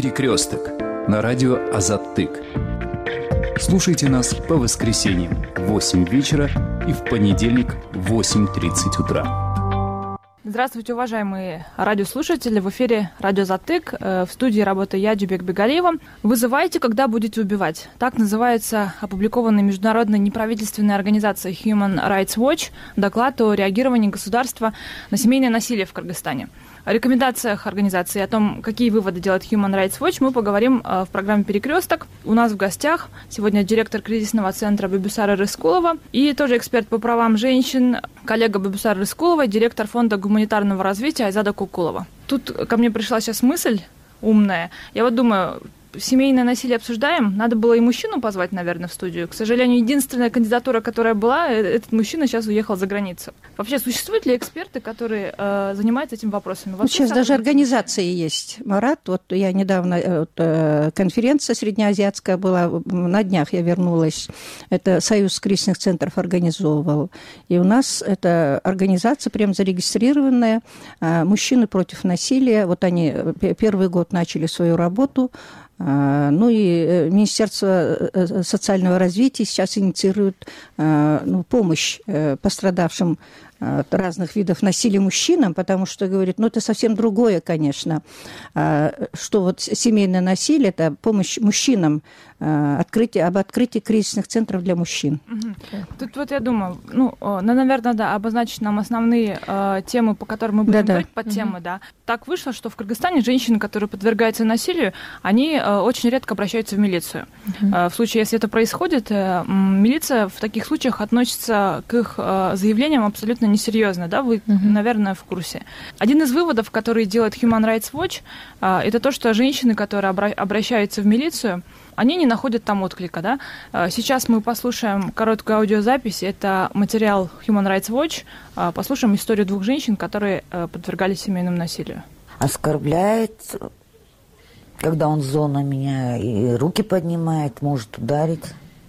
«Перекресток» на радио «Азаттык». Слушайте нас по воскресеньям в 8 вечера и в понедельник в 8:30 утра. Здравствуйте, уважаемые радиослушатели. В эфире радио «Азаттык». В студии работаю я, Дюбек Бегалиева. «Вызывайте, когда будете убивать». Так называется опубликованный международной неправительственной организацией Human Rights Watch доклад о реагировании государства на семейное насилие в Кыргызстане. О рекомендациях организации, о том, какие выводы делает Human Rights Watch, мы поговорим в программе «Перекресток». У нас в гостях сегодня директор кризисного центра Бибисара Рыскулова и тоже эксперт по правам женщин, коллега Бибисара Рыскулова, директор фонда гуманитарного развития Айзада Кукулова. Тут ко мне пришла сейчас мысль умная. Я вот думаю, семейное насилие обсуждаем, надо было и мужчину позвать, наверное, в студию. К сожалению, единственная кандидатура, которая была, этот мужчина сейчас уехал за границу. Вообще, существуют ли эксперты, которые занимаются этим вопросами? Сейчас даже организации есть, Марат. Вот я недавно, конференция среднеазиатская была, на днях я вернулась. Это Союз кризисных центров организовывал. И у нас эта организация прям зарегистрированная. Мужчины против насилия. Вот они первый год начали свою работу. Ну и Министерство социального развития сейчас инициирует помощь пострадавшим от разных видов насилия мужчинам, потому что, говорит, это совсем другое, конечно, что вот семейное насилие – это помощь мужчинам, об открытии кризисных центров для мужчин. Тут вот я думаю, наверное, да, обозначить нам основные темы, по которым мы будем говорить, подтемы, да. Так вышло, что в Кыргызстане женщины, которые подвергаются насилию, они очень редко обращаются в милицию. В случае, если это происходит, милиция в таких случаях относится к их заявлениям абсолютно несерьезно, да, вы, наверное, в курсе. Один из выводов, который делает Human Rights Watch, это то, что женщины, которые обращаются в милицию, они не находят там отклика, да. Сейчас мы послушаем короткую аудиозапись, это материал Human Rights Watch, послушаем историю двух женщин, которые подвергались семейному насилию. Оскорбляет, когда он зол на меня, и руки поднимает, может ударить,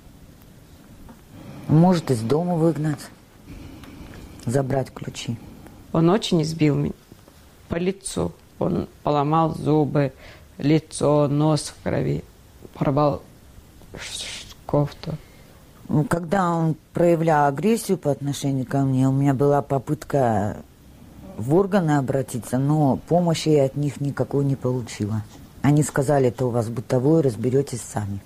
может из дома выгнать, забрать ключи. Он очень избил меня по лицу, он поломал зубы, лицо, нос в крови. Порвал кофту. Когда он проявлял агрессию по отношению ко мне, у меня была попытка в органы обратиться, но помощи я от них никакой не получила. Они сказали, это у вас бытовое, разберетесь сами.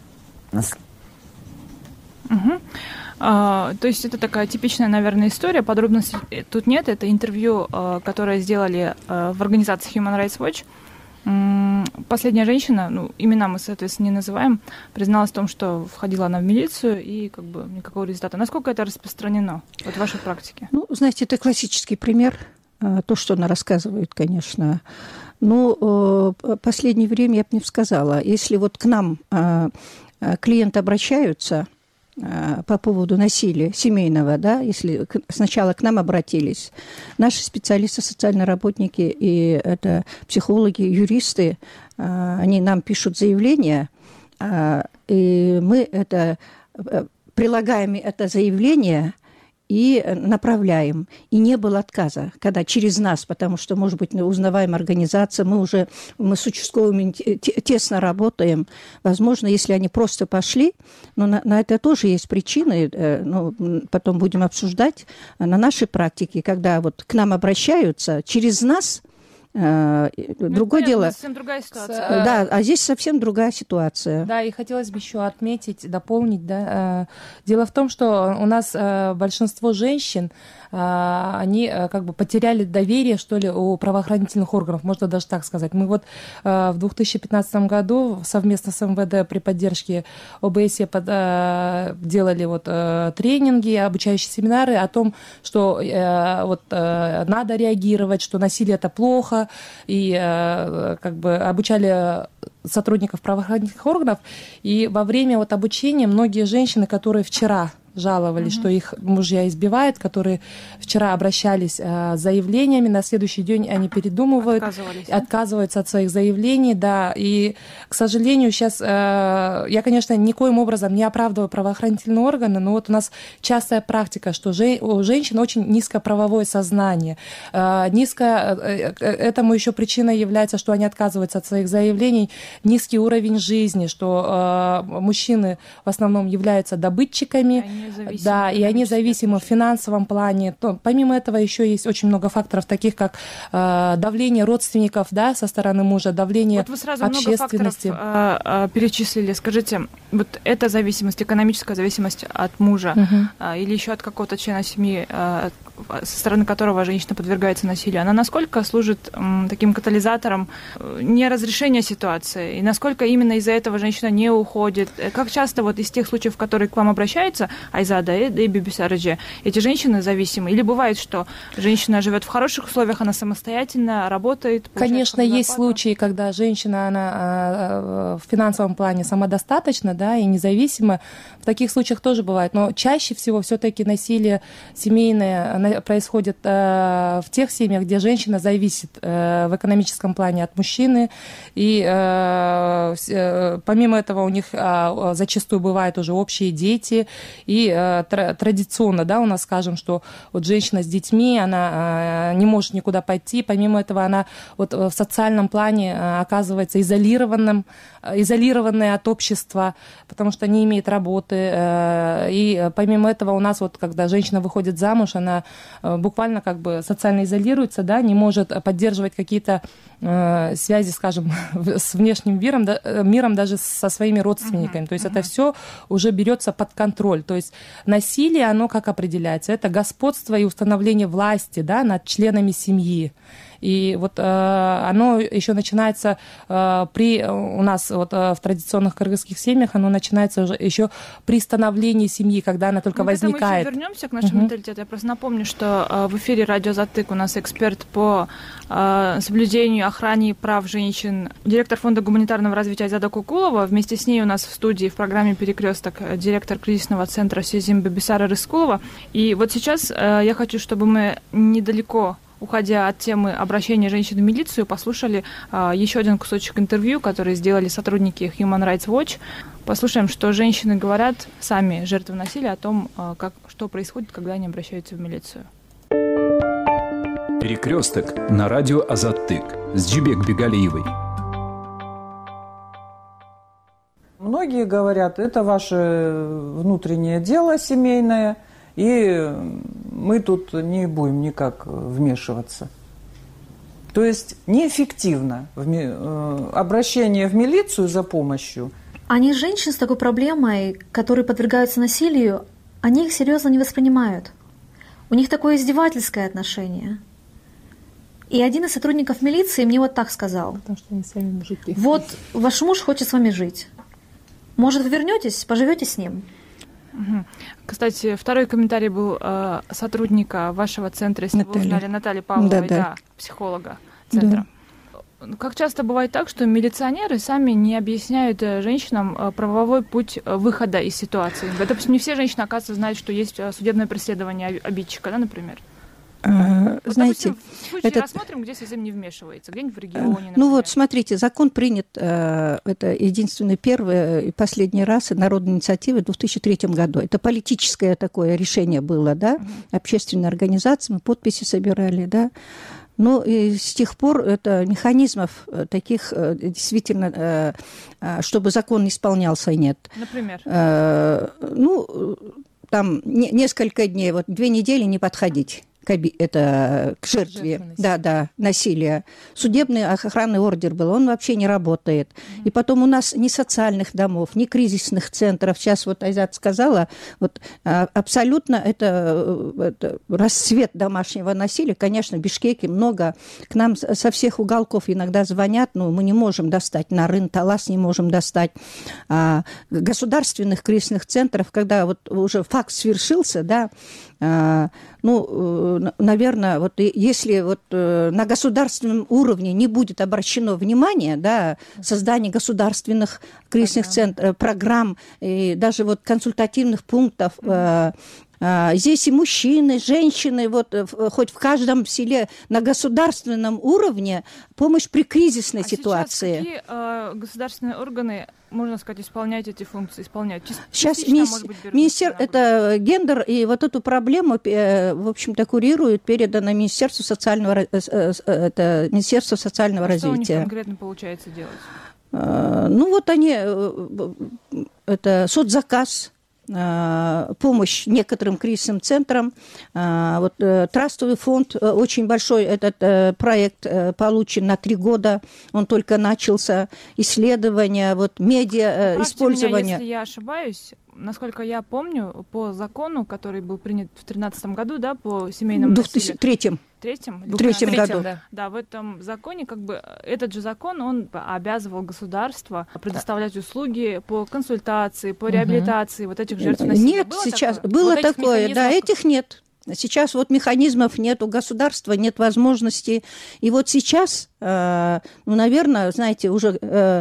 То есть это такая типичная, наверное, история. Подробностей тут нет. Это интервью, которое сделали в организации Human Rights Watch. Последняя женщина, имена мы, соответственно, не называем, призналась в том, что входила она в милицию и никакого результата. Насколько это распространено в вашей практике? Знаете, это классический пример, то, что она рассказывает, конечно. Но в последнее время я бы не сказала. Если вот к нам клиенты обращаются по поводу насилия семейного, да, если сначала к нам обратились, наши специалисты, социальные работники и это психологи, юристы, они нам пишут заявление, и мы прилагаем это заявление и направляем. И не было отказа, когда через нас, потому что, может быть, узнаваемая организация, мы с участковыми тесно работаем. Возможно, если они просто пошли, но на это тоже есть причины, потом будем обсуждать на нашей практике, когда вот к нам обращаются через нас. Другое дело. Совсем другая ситуация. Да, а здесь совсем другая ситуация. Да, и хотелось бы еще отметить, дополнить, да. Дело в том, что у нас большинство женщин, они потеряли доверие, что ли, у правоохранительных органов, можно даже так сказать. Мы вот в 2015 году совместно с МВД при поддержке ОБСЕ делали тренинги, обучающие семинары о том, что надо реагировать, что насилие – это плохо, и обучали сотрудников правоохранительных органов. И во время обучения многие женщины, которые вчера жаловались, что их мужья избивают, которые вчера обращались с заявлениями, на следующий день они передумывают, отказываются от своих заявлений, да, и, к сожалению, сейчас я, конечно, никоим образом не оправдываю правоохранительные органы, но вот у нас частая практика, что у женщин очень низкое правовое сознание, этому еще причиной является, что они отказываются от своих заявлений, низкий уровень жизни, что мужчины в основном являются добытчиками, да, и они зависимы в финансовом плане. Помимо этого еще есть очень много факторов, таких как давление родственников, да, со стороны мужа, давление вот вы сразу общественности. Много факторов перечислили. Скажите, вот эта зависимость, экономическая зависимость от мужа или еще от какого-то члена семьи, со стороны которого женщина подвергается насилию, она насколько служит таким катализатором неразрешения ситуации? И насколько именно из-за этого женщина не уходит? Как часто вот из тех случаев, в которые к вам обращаются, Айзада и Биби Сараджи, эти женщины зависимы? Или бывает, что женщина живет в хороших условиях, она самостоятельно работает? Конечно, есть случаи, когда женщина, она в финансовом плане самодостаточна, да, и независима. В таких случаях тоже бывает. Но чаще всего все-таки насилие семейное происходит в тех семьях, где женщина зависит в экономическом плане от мужчины. И помимо этого у них зачастую бывают уже общие дети. И традиционно, да, у нас, скажем, что вот женщина с детьми, она не может никуда пойти. Помимо этого она вот в социальном плане оказывается изолированной от общества, потому что не имеет работы. И помимо этого у нас вот, когда женщина выходит замуж, она буквально как бы социально изолируется, да, не может поддерживать какие-то связи, скажем, с внешним миром даже со своими родственниками. То есть это все уже берется под контроль. То есть насилие, оно как определяется? Это господство и установление власти, да, над членами семьи. И вот оно еще начинается у нас вот, в традиционных кыргызских семьях, оно начинается уже еще при становлении семьи, когда она только возникает. Мы еще вернемся к нашему менталитету. Я просто напомню, что в эфире «Радио Затык» у нас эксперт по соблюдению, охране прав женщин, директор Фонда гуманитарного развития Айзада Кукулова. Вместе с ней у нас в студии в программе «Перекресток» директор кризисного центра Сезим Бибисара Рыскулова. И вот сейчас я хочу, чтобы мы недалеко, уходя от темы обращения женщин в милицию, послушали еще один кусочек интервью, который сделали сотрудники Human Rights Watch. Послушаем, что женщины говорят, сами жертвы насилия, о том, что происходит, когда они обращаются в милицию. Перекресток на радио Азаттык с Джибек Бегалиевой. Многие говорят, это ваше внутреннее дело семейное, и мы тут не будем никак вмешиваться. То есть неэффективно обращение в милицию за помощью. Они женщин с такой проблемой, которые подвергаются насилию, они их серьезно не воспринимают. У них такое издевательское отношение. И один из сотрудников милиции мне вот так сказал. Потому что они сами мужики. Вот ваш муж хочет с вами жить. Может, вы вернетесь, поживете с ним? Кстати, второй комментарий был сотрудника вашего центра, если вы узнали, Натальи Павловой, да, психолога центра. Да. Как часто бывает так, что милиционеры сами не объясняют женщинам правовой путь выхода из ситуации? Допустим, не все женщины, оказывается, знают, что есть судебное преследование обидчика, да, например? Вот, знаете, допустим, рассмотрим, где Сезим не вмешивается, где-нибудь в регионе, например. Ну вот, смотрите, закон принят, это единственный первый и последний раз народной инициативы в 2003 году. Это политическое такое решение было, да, общественной организации, мы подписи собирали, да. Ну, и с тех пор это механизмов таких действительно, чтобы закон исполнялся, нет. Например? Там несколько дней, вот 2 недели не подходить к жертве, насилия. Судебный охранный ордер был, он вообще не работает. И потом у нас ни социальных домов, ни кризисных центров. Сейчас вот Айзат сказала, вот абсолютно это расцвет домашнего насилия. Конечно, в Бишкеке много. К нам со всех уголков иногда звонят, но мы не можем достать. На Рын-Талас не можем достать. Государственных кризисных центров, когда вот уже факт свершился, да, наверное, вот если вот на государственном уровне не будет обращено внимание, да, создание государственных кризисных центров, программ и даже вот консультативных пунктов, здесь и мужчины, женщины, вот хоть в каждом селе на государственном уровне помощь при кризисной ситуации. Сейчас какие государственные органы, можно сказать, исполняют эти функции? Сейчас это гендер, и вот эту проблему, в общем-то, курирует, передано Министерству социального развития. Что у них конкретно получается делать? Это соцзаказ, помощь некоторым кризисным центрам. Трастовый фонд, очень большой этот проект получен на 3 года, он только начался. Исследования, медиа, использование. Если я ошибаюсь, насколько я помню, по закону, который был принят в 2013 году, да, по семейному насилию. В 2003 году. Да, в этом законе, этот же закон, он обязывал государство предоставлять услуги по консультации, по реабилитации вот этих жертв насилия. Нет, сейчас было такое, да, этих нет. Сейчас вот механизмов нет, у государства нет возможности. И вот сейчас, наверное, знаете, уже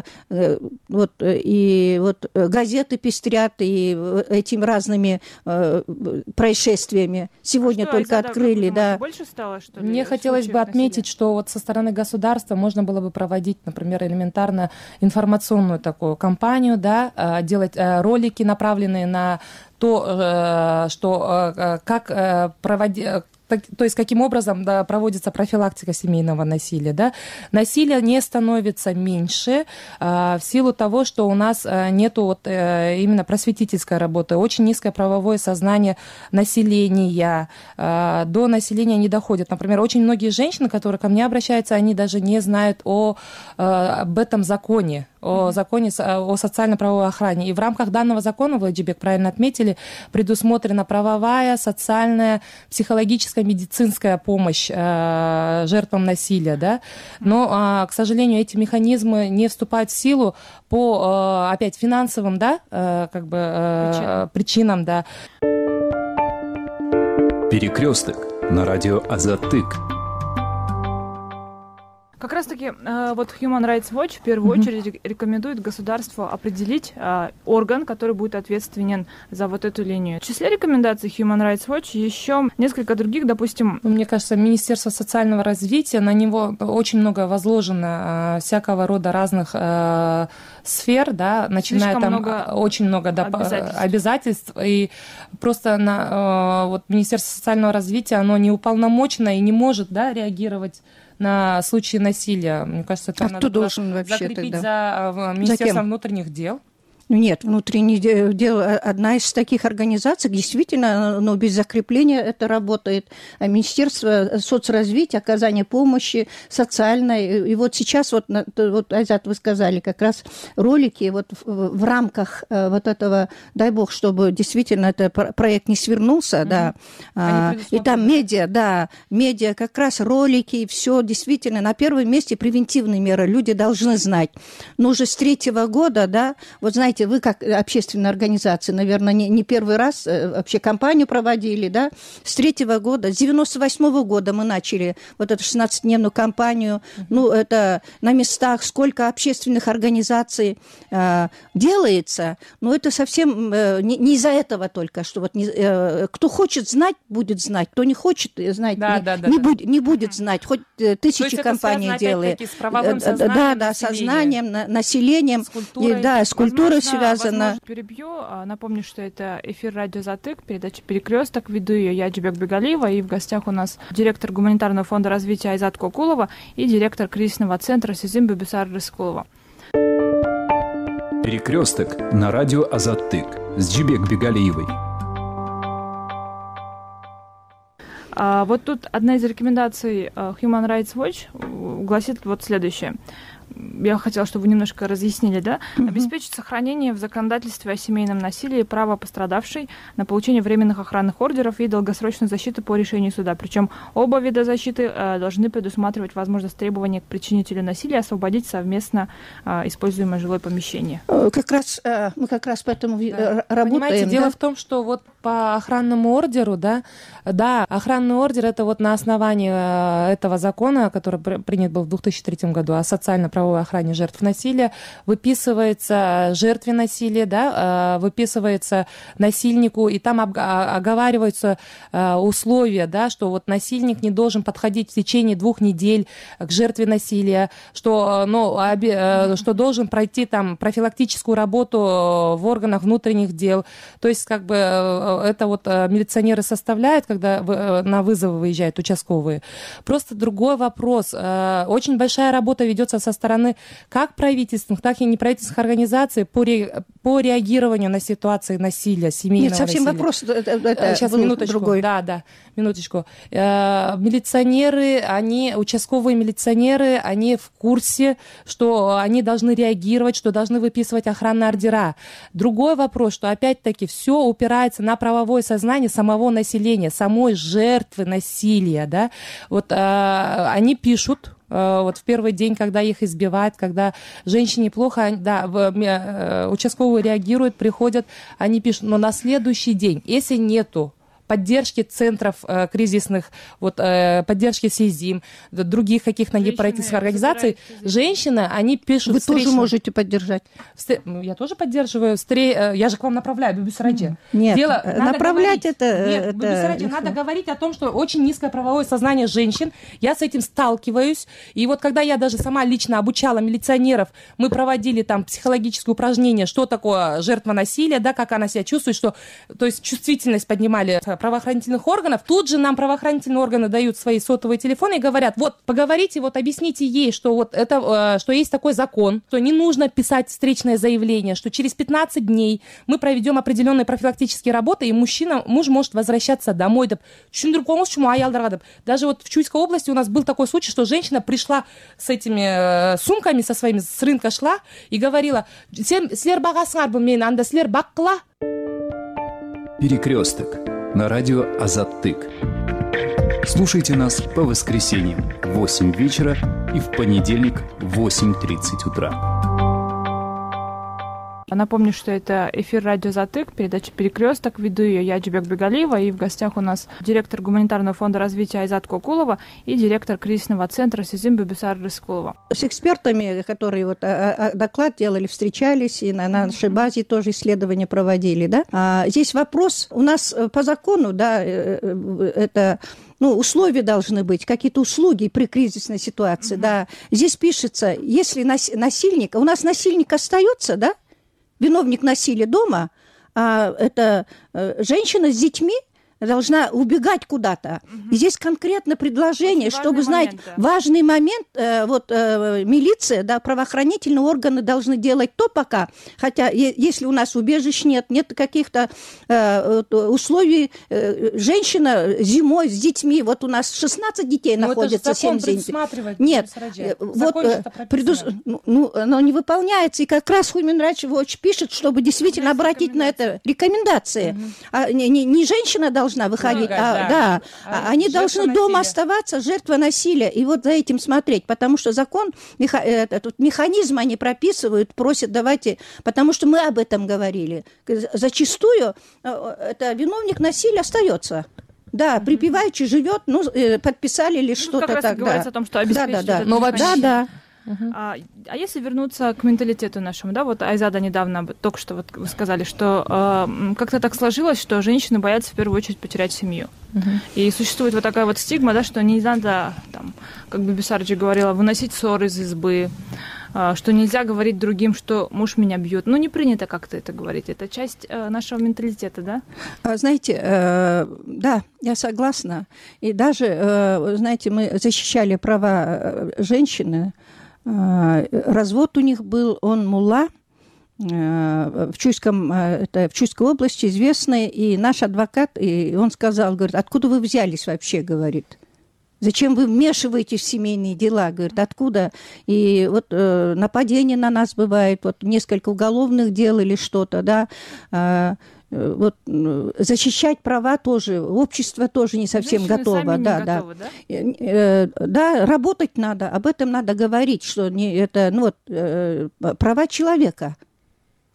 газеты пестрят и этими разными происшествиями. Сегодня только открыли, да. Больше стало, что ли? Мне хотелось бы отметить, что вот со стороны государства можно было бы проводить, например, элементарно информационную такую кампанию, да, делать ролики, направленные на то, каким образом проводится профилактика семейного насилия. Да? Насилие не становится меньше в силу того, что у нас нет именно просветительской работы, очень низкое правовое сознание населения, до населения не доходит. Например, очень многие женщины, которые ко мне обращаются, они даже не знают об этом законе, о законе о социально-правовой охране. И в рамках данного закона, вы, Джибек, правильно отметили, предусмотрена правовая, социальная, психологическая, медицинская помощь жертвам насилия. Да? Но, к сожалению, эти механизмы не вступают в силу по, опять, финансовым, да, причинам. Да. Перекресток на радио Азаттык. Как раз-таки Human Rights Watch в первую очередь рекомендует государству определить орган, который будет ответственен за вот эту линию. В числе рекомендаций Human Rights Watch еще несколько других, допустим... Мне кажется, Министерство социального развития, на него очень много возложено всякого рода разных сфер, да, начиная очень много обязательств, и просто Министерство социального развития, оно не уполномочено и не может, да, реагировать на случаи насилия. Мне кажется, это надо закрепить за Министерством внутренних дел. Нет, внутреннее дело, одна из таких организаций, действительно, но без закрепления это работает. А Министерство соцразвития, оказания помощи социальной. И вот сейчас, Айзат, вы сказали, как раз ролики в рамках этого, дай бог, чтобы действительно этот проект не свернулся, да. И там медиа, как раз ролики, и все действительно на первом месте превентивные меры. Люди должны знать. Но уже с 3-го года, да, вот знаете, вы как общественная организация, наверное, не первый раз вообще кампанию проводили, да, с 3-го года, с 98-го года мы начали вот эту 16-дневную кампанию, это на местах, сколько общественных организаций делается, но это совсем не из-за этого только, что кто хочет знать, будет знать, кто не хочет знать, не будет знать, хоть тысячи компаний делает. С правовым сознанием, сознанием, населением, с культурой связано. Перебью. Напомню, что это эфир радио Азаттык, передача «Перекресток». Веду ее я, Джибек Бегалиева, и в гостях у нас директор гуманитарного фонда развития Айзат Кокулова и директор кризисного центра Сезим Бибисар Рыскулова. «Перекресток» на радио Азаттык с Джибек Бегалиевой. Вот тут одна из рекомендаций Human Rights Watch гласит следующее. Я хотела, чтобы вы немножко разъяснили, да? Обеспечить сохранение в законодательстве о семейном насилии права пострадавшей на получение временных охранных ордеров и долгосрочной защиты по решению суда. Причем оба вида защиты должны предусматривать возможность требования к причинителю насилия освободить совместно используемое жилое помещение. Мы как раз по этому работаем. Понимаете, дело в том, что по охранному ордеру, да, охранный ордер — это вот на основании этого закона, который принят был в 2003 году о социально-правовой охране жертв насилия, выписывается жертве насилия, да, выписывается насильнику, и там оговариваются условия, да, что вот насильник не должен подходить в течение 2 недель к жертве насилия, что должен пройти там профилактическую работу в органах внутренних дел. То есть как бы это вот милиционеры составляют, когда на вызовы выезжают участковые. Просто другой вопрос. Очень большая работа ведется со стороны как правительственных, так и неправительственных организаций по реагированию на ситуации насилия, семейного насилия. Нет, совсем вопрос сейчас, минуточку. Другой. Да, минуточку. Милиционеры, участковые милиционеры, они в курсе, что они должны реагировать, что должны выписывать охранные ордера. Другой вопрос, что опять-таки все упирается на правовое сознание самого населения, самой жертвы насилия, да. Вот они пишут, вот в первый день, когда их избивают, когда женщине плохо, да, участковые реагируют, приходят, они пишут, но на следующий день, если нету поддержки центров кризисных, вот, поддержки СИЗИМ, других каких-то неправительственных организаций, женщины, они пишут... Вы тоже можете поддержать. Я тоже поддерживаю. Я же к вам направляю, Бибисараджи. Нет, направлять Нет, Бибисараджи, надо говорить о том, что очень низкое правовое сознание женщин. Я с этим сталкиваюсь. И вот когда я даже сама лично обучала милиционеров, мы проводили там психологические упражнения, что такое жертва насилия, да, как она себя чувствует, что, то есть чувствительность поднимали правоохранительных органов. Тут же нам правоохранительные органы дают свои сотовые телефоны и говорят, вот, поговорите, вот, объясните ей, что вот это, что есть такой закон, что не нужно писать встречное заявление, что через 15 дней мы проведем определенные профилактические работы, и муж может возвращаться домой. Даже вот в Чуйской области у нас был такой случай, что женщина пришла с этими сумками, с рынка шла и говорила, Перекресток на радио Азаттык. Слушайте нас по воскресеньям в 8 вечера и в понедельник в 8:30 утра. Напомню, что это эфир радио Азаттык, передача «Перекресток». Веду ее я, Джубек Бегалиева, и в гостях у нас директор гуманитарного фонда развития Айзат Кокулова и директор кризисного центра СИЗИМ Бибисара Рыскулова. С экспертами, которые вот доклад делали, встречались, и на нашей базе тоже исследования проводили, да. Здесь вопрос, у нас по закону, да, это... условия должны быть, какие-то услуги при кризисной ситуации, да. Здесь пишется, если насильник, у нас насильник остается, да, виновник насилия дома, это женщина с детьми должна убегать куда-то. И здесь конкретно предложение, чтобы знать важный момент, милиция, да, правоохранительные органы должны делать то пока, хотя если у нас убежищ нет каких-то условий, женщина зимой с детьми, вот у нас 16 детей находится, 7 детей. Нет, оно не выполняется, и как раз Human Rights Watch пишет, чтобы действительно обратить на это рекомендации. Не женщина должна выходить, они должны дома оставаться, жертва насилия, и вот за этим смотреть, потому что закон, этот механизм они прописывают, просят, давайте, потому что мы об этом говорили. Зачастую это виновник насилия остается. Да, припеваючи живет, подписали или что-то как раз говорится о том, что обеспечить да. А если вернуться к менталитету нашему, да, вот Айзада недавно, только что вот вы сказали, что как-то так сложилось, что женщины боятся в первую очередь потерять семью. И существует вот такая вот стигма, да, что не надо, там, как Бибисараджи говорила, выносить ссоры из избы, что нельзя говорить другим, что муж меня бьет. Не принято как-то это говорить. Это часть нашего менталитета, да? Знаете, да, я согласна. И даже, знаете, мы защищали права женщины. Развод у них был, он мулла, в Чуйской области известный, и наш адвокат, и он сказал, говорит, откуда вы взялись вообще, говорит. Зачем вы вмешиваетесь в семейные дела? Говорит, откуда? И вот нападение на нас бывает, вот несколько уголовных дел или что-то, да. Вот защищать права тоже, общество тоже не совсем готово. Готовы, да? Да, работать надо, об этом надо говорить, что права человека.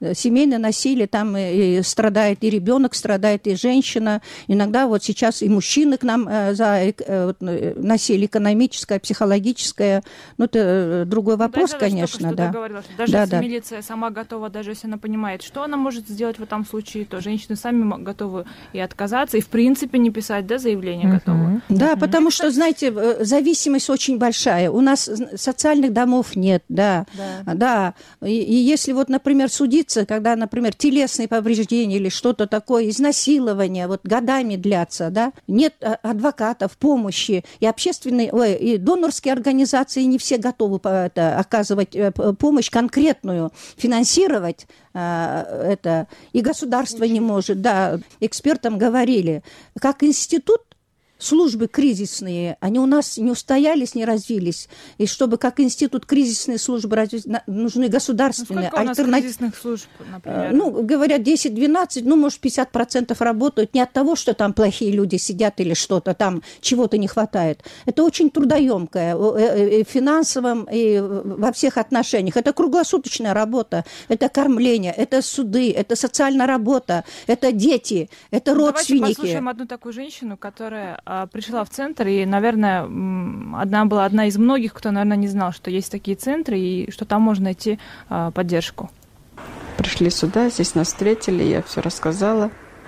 Семейное насилие, там и страдает и ребенок, страдает и женщина. Иногда вот сейчас и мужчины к нам за насилие экономическое, психологическое. Ну, это другой вопрос, даже, конечно. Да. Говорила, что даже если милиция сама готова, даже если она понимает, что она может сделать в этом случае, то женщины сами готовы и отказаться, и в принципе не писать, да, заявление готовы. Да, потому что, знаете, зависимость очень большая. У нас социальных домов нет, да. И если вот, например, судиться, когда, например, телесные повреждения или что-то такое, изнасилование, вот годами длятся, да, нет адвокатов, помощи, и общественные, и донорские организации не все готовы оказывать помощь конкретную, финансировать это, и государство не может, да. Экспертам говорили, как институт, службы кризисные, они у нас не устоялись, не развились. И чтобы как институт кризисные службы развить, нужны государственные альтернативы. Сколько у нас кризисных служб, например? Ну, говорят, 10-12, ну, может, 50% работают не от того, что там плохие люди сидят или что-то там, чего-то не хватает. Это очень трудоемкое и в финансовом, и во всех отношениях. Это круглосуточная работа, это кормление, это суды, это социальная работа, это дети, это родственники. Давайте послушаем одну такую женщину, которая пришла в центр, и, наверное, она была одна из многих, кто, наверное, не знал, что есть такие центры, и что там можно найти поддержку. Пришли сюда, здесь нас встретили, я все рассказала.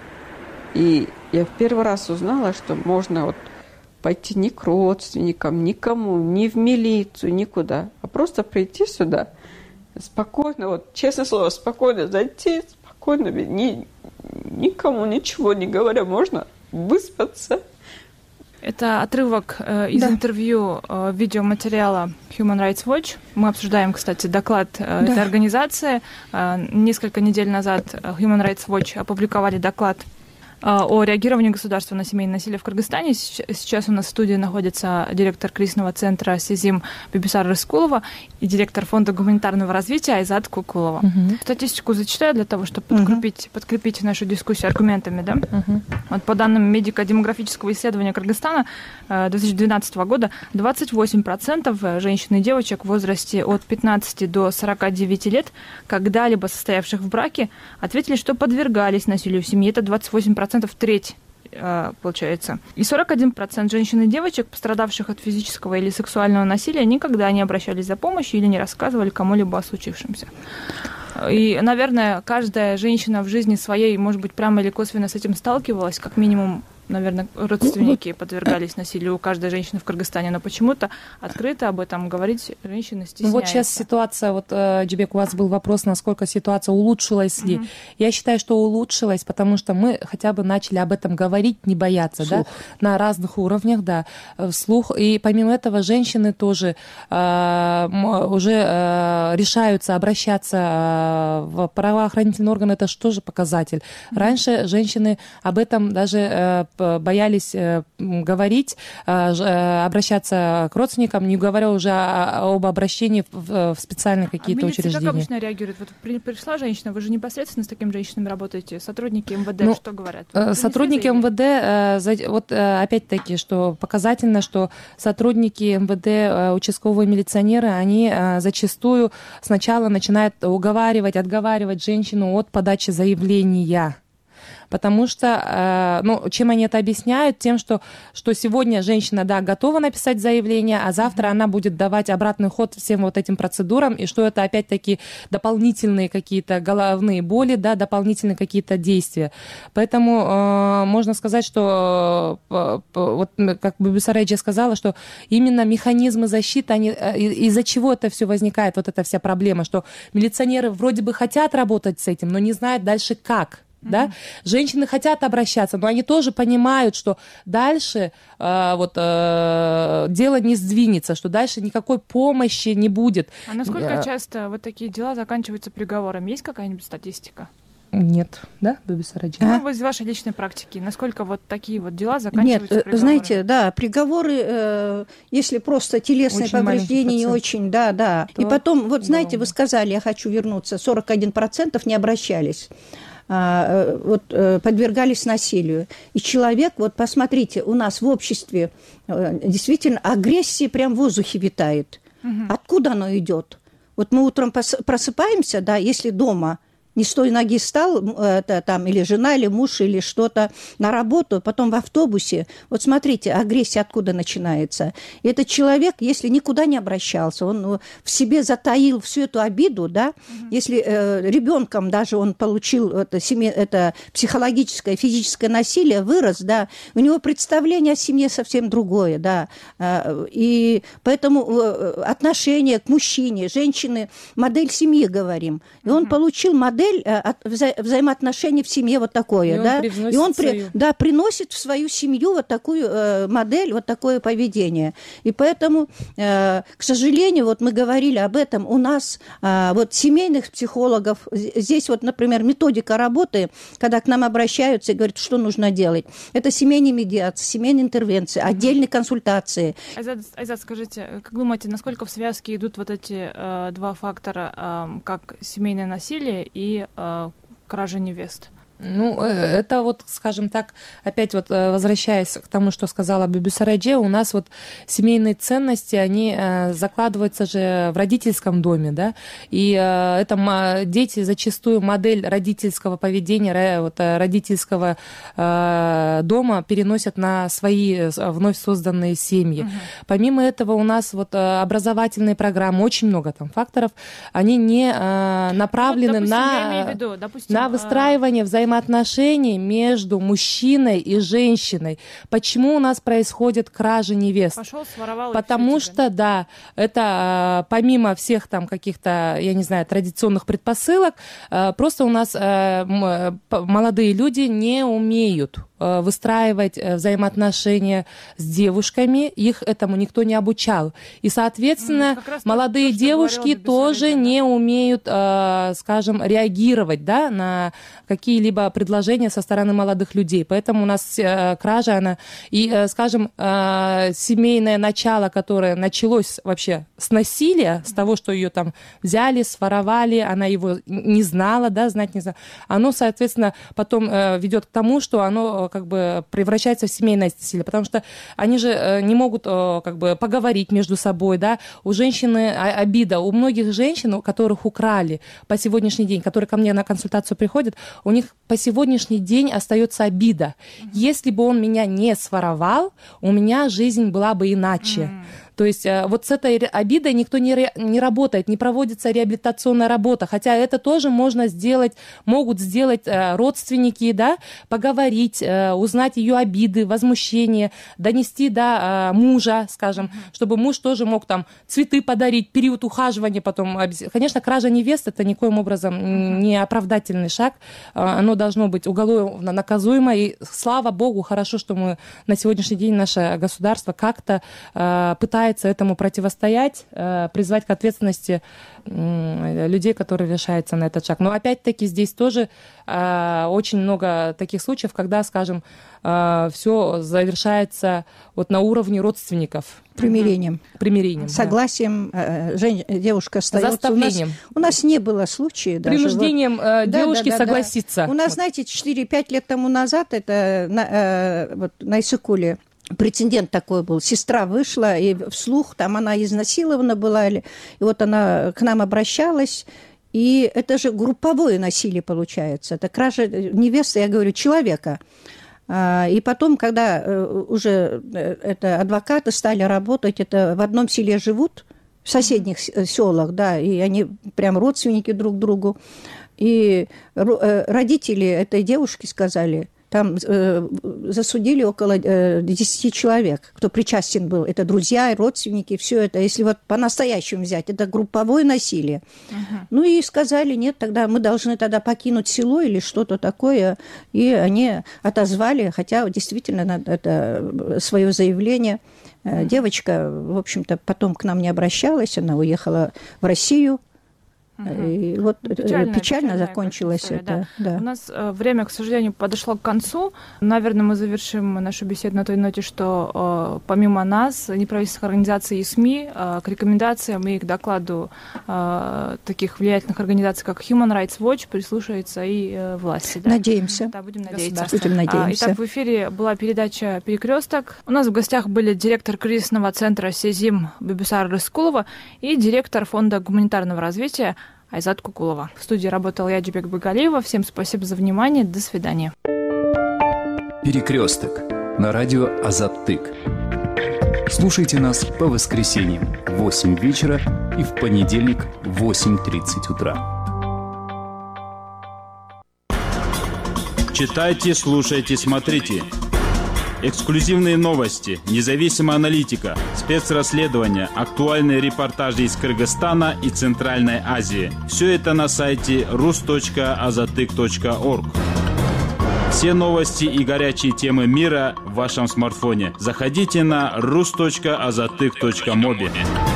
И я в первый раз узнала, что можно вот пойти не к родственникам, никому, ни в милицию, никуда, а просто прийти сюда, спокойно, вот, честное слово, спокойно зайти, спокойно, никому ничего не говоря, можно выспаться. Это отрывок из интервью видеоматериала Human Rights Watch. Мы обсуждаем, кстати, доклад этой организации. Несколько недель назад Human Rights Watch опубликовали доклад о реагировании государства на семейное насилие в Кыргызстане. Сейчас у нас в студии находится директор кризисного центра СИЗИМ Бибисара Рыскулова и директор фонда гуманитарного развития Айзат Кукулова. Статистику зачитаю для того, чтобы подкрепить нашу дискуссию аргументами. Да? Вот по данным медико-демографического исследования Кыргызстана 2012 года 28% женщин и девочек в возрасте от 15 до 49 лет, когда-либо состоявших в браке, ответили, что подвергались насилию в семье. Это 28%, треть, получается. И 41% женщин и девочек, пострадавших от физического или сексуального насилия, никогда не обращались за помощью или не рассказывали кому-либо о случившемся. И, наверное, каждая женщина в жизни своей, может быть, прямо или косвенно с этим сталкивалась, как минимум. Наверное, родственники подвергались насилию у каждой женщины в Кыргызстане, но почему-то открыто об этом говорить женщины стесняются. Вот сейчас ситуация, вот, Джибек, у вас был вопрос, насколько ситуация улучшилась ли. Я считаю, что улучшилась, потому что мы хотя бы начали об этом говорить, не бояться, да, на разных уровнях, да, вслух. И помимо этого женщины тоже уже решаются обращаться в правоохранительные органы, это же тоже показатель. Раньше женщины об этом даже боялись говорить, обращаться к родственникам, не говоря уже об обращении в специальные какие-то учреждения. Как обычно реагирует? Вот пришла женщина, вы же непосредственно с такими женщинами работаете, сотрудники МВД, что говорят? Сотрудники МВД, вот опять-таки, что показательно, что сотрудники МВД, участковые милиционеры, они зачастую сначала начинают отговаривать женщину от подачи заявления. Потому что, чем они это объясняют? Тем, что сегодня женщина, да, готова написать заявление, а завтра она будет давать обратный ход всем вот этим процедурам, и что это опять-таки дополнительные какие-то головные боли, да, дополнительные какие-то действия. Поэтому можно сказать, что, вот как Бибисара Эджи сказала, что именно механизмы защиты, из-за чего это все возникает, вот эта вся проблема, что милиционеры вроде бы хотят работать с этим, но не знают дальше как. Да? Женщины хотят обращаться, но они тоже понимают, что дальше дело не сдвинется, что дальше никакой помощи не будет. А насколько часто вот такие дела заканчиваются приговором? Есть какая-нибудь статистика? Нет, да, Бибисара Эджи? Из вашей личной практики, насколько вот такие вот дела заканчиваются приговором? Знаете, да, приговоры, если просто телесные очень повреждения, не очень, да. И потом, вот знаете, вы сказали, я хочу вернуться, 41% не обращались. Подвергались насилию. И человек, вот посмотрите, у нас в обществе действительно агрессия прям в воздухе витает. Откуда оно идет? Вот мы утром просыпаемся, да, если дома не с той ноги стал, это, там, или жена, или муж, или что-то, на работу, потом в автобусе. Вот смотрите, агрессия откуда начинается. И этот человек, если никуда не обращался, он в себе затаил всю эту обиду, да, если ребенком даже он получил это психологическое, физическое насилие, вырос, да, у него представление о семье совсем другое, да, и поэтому отношение к мужчине, женщины, модель семьи, говорим, и он получил модель взаимоотношений в семье вот такое, да, и он приносит в свою семью вот такую модель, вот такое поведение. И поэтому, к сожалению, вот мы говорили об этом, у нас вот семейных психологов, здесь вот, например, методика работы, когда к нам обращаются и говорят, что нужно делать, это семейные медиации, семейные интервенции, отдельные консультации. Айзат, скажите, как думаете, насколько в связке идут вот эти два фактора, как семейное насилие и кража невест? Ну, это вот, скажем так, опять вот возвращаясь к тому, что сказала Биби Сарадже, у нас вот семейные ценности, они закладываются же в родительском доме, да, и это дети зачастую модель родительского поведения, вот, родительского дома переносят на свои вновь созданные семьи. Помимо этого у нас вот образовательные программы, очень много там факторов, они не направлены на выстраивание взаимоотношений между мужчиной и женщиной. Почему у нас происходит кража невест? Пошел, своровал. Потому что, да, это помимо всех там каких-то, я не знаю, традиционных предпосылок, просто у нас молодые люди не умеют выстраивать взаимоотношения с девушками, их этому никто не обучал. И, соответственно, молодые девушки тоже не умеют, скажем, реагировать, да, на какие-либо предложения со стороны молодых людей. Поэтому у нас кража, она... И, скажем, семейное начало, которое началось вообще с насилия, с того, что ее там взяли, своровали, она его не знала, да, знать не знала, оно, соответственно, потом ведет к тому, что оно как бы превращается в семейное насилие, потому что они же не могут как бы поговорить между собой, да, у женщины обида, у многих женщин, у которых украли по сегодняшний день, которые ко мне на консультацию приходят, у них по сегодняшний день остается обида. Если бы он меня не своровал, у меня жизнь была бы иначе. То есть вот с этой обидой никто не работает, не проводится реабилитационная работа, хотя это тоже можно сделать, могут сделать родственники, да, поговорить, узнать ее обиды, возмущения, донести до мужа, скажем, чтобы муж тоже мог там цветы подарить, период ухаживания потом. Конечно, кража невест — это никоим образом не оправдательный шаг, оно должно быть уголовно наказуемо, и слава богу, хорошо, что мы на сегодняшний день, наше государство как-то пытается этому противостоять, призвать к ответственности людей, которые решаются на этот шаг. Но опять-таки здесь тоже очень много таких случаев, когда, скажем, все завершается вот на уровне родственников. Примирением. Согласием, да. Девушка остается. Заставлением. У нас не было случая даже. Принуждением девушки согласиться. У нас, знаете, 4-5 лет тому назад, это вот на Иссыкуле, прецедент такой был. Сестра вышла, и вслух, там она изнасилована была, и вот она к нам обращалась, и это же групповое насилие получается. Это кража невесты, я говорю, человека. И потом, когда уже это адвокаты стали работать, это в одном селе живут, в соседних селах, да, и они прям родственники друг другу. И родители этой девушки сказали, там засудили около 10 человек, кто причастен был. Это друзья и родственники, все это. Если вот по-настоящему взять, это групповое насилие. Ну и сказали, нет, тогда мы должны тогда покинуть село или что-то такое. И они отозвали, хотя действительно это свое заявление. Девочка, в общем-то, потом к нам не обращалась, она уехала в Россию. И вот печально закончилось история, это. Да. Да. У нас время, к сожалению, подошло к концу. Наверное, мы завершим нашу беседу на той ноте, что помимо нас, неправительственных организаций и СМИ, к рекомендациям и к докладу таких влиятельных организаций, как Human Rights Watch, прислушается и власти. Да? Надеемся. Да, будем надеяться. Будем надеяться. Итак, в эфире была передача «Перекресток». У нас в гостях были директор кризисного центра СЕЗИМ Бибисара Рыскулова и директор Фонда гуманитарного развития Айзат Кукулова. В студии работала я, Джубек Багалиева. Всем спасибо за внимание. До свидания. Перекресток на радио Азаттык. Слушайте нас по воскресеньям в 8 вечера и в понедельник в 8:30 утра. Читайте, слушайте, смотрите. Эксклюзивные новости, независимая аналитика, спецрасследования, актуальные репортажи из Кыргызстана и Центральной Азии. Все это на сайте rus.azatyk.org. Все новости и горячие темы мира в вашем смартфоне. Заходите на rus.azatyk.mobi.